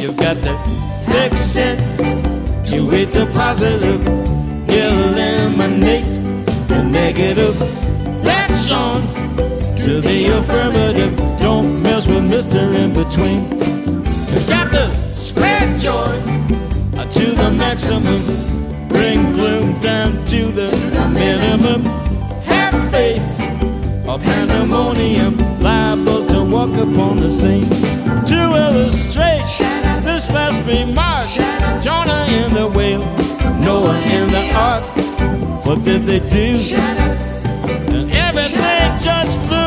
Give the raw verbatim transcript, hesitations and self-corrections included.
You've got to fix it. You with the positive, eliminate the negative. Latch on to the affirmative. Don't mess with Mister In Between. You've got to spread joy to the maximum. Bring gloom down to the minimum. Have faith or pandemonium, liable to walk upon the scene. To illustrate this last remark, Jonah in the whale, Noah in the ark. What did they do? And everything just flew